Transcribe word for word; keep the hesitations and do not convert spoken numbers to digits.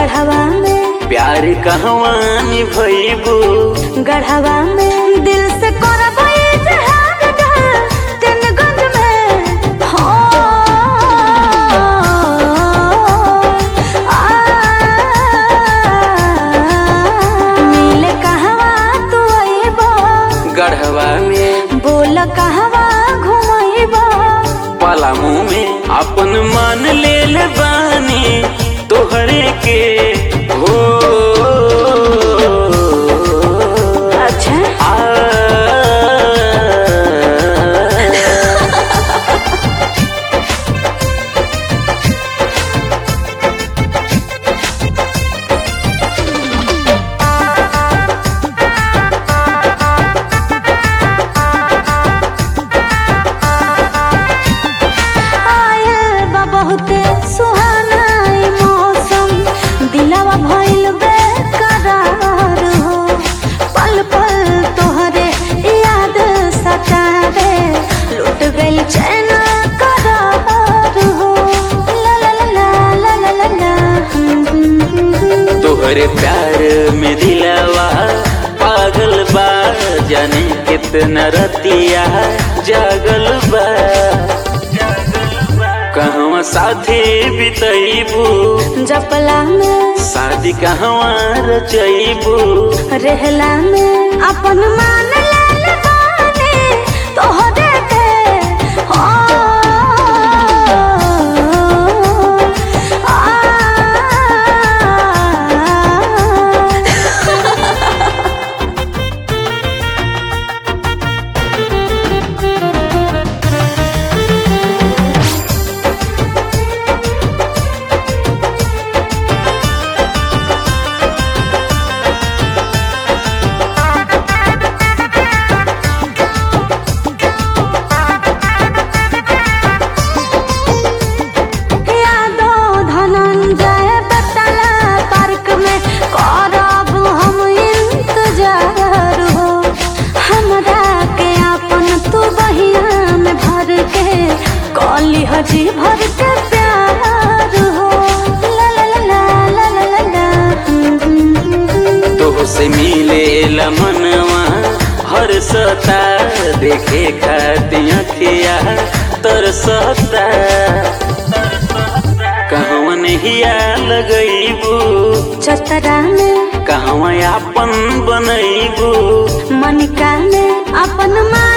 गढ़वा में प्यार कहवा निभैबू गढ़वा में दिल से करबो इजहार गोपालगंज में हो मिले कहवा तू अइबो गढ़वा में बोल कहवा घुमइबो पलामू में अपन मान लेल बानी तोहरे के हो अच्छा आ आयल बा बहुते सुहाना ई मौसम दिलवा भइल बेकरार हो पल पल तोहरे याद सतावे लुट गइल चैन करार हो ला ला ला ला ला ला ला तोहरे प्यार में दिलवा पागल बा जाने कितना रतिया जागल बा कहवा साथे बितैबू जपला में शादी कहवा रचैबू रहला में अपन मान लेल बानी तोहरे के हो आ यादो धनंजय बतला पार्क में करब हम इंतजार हो हमरा के अपन तू बहिया में भर के कली हजी भर के प्यार हो ला ला ला ला ला ला ला तोहसे मिले मनवा हर सता देखे खाती अखिया तरसता कहवा नहिया लगैबू चतरा में कहवा अपन बनैबू मनिका में अपन माँ